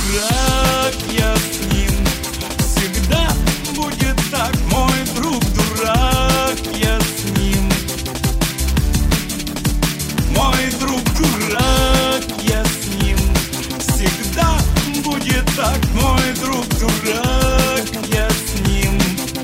дурак, я с ним. Всегда будет так, мой друг дурак, я с ним. Мой друг дурак, я с ним. Всегда будет так, мой друг дурак, я с ним.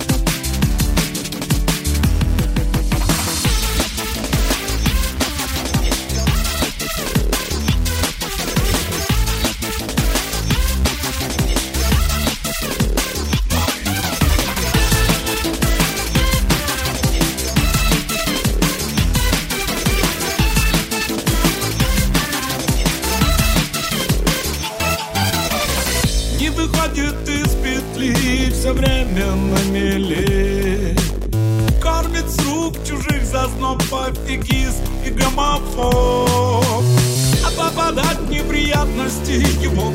Не выходит из петли, все время на мели. Кормит с рук чужих зазноб, пофигист и гомофоб. А попадать в неприятности его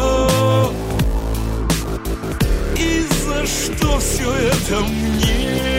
кредо. И за что все это мне?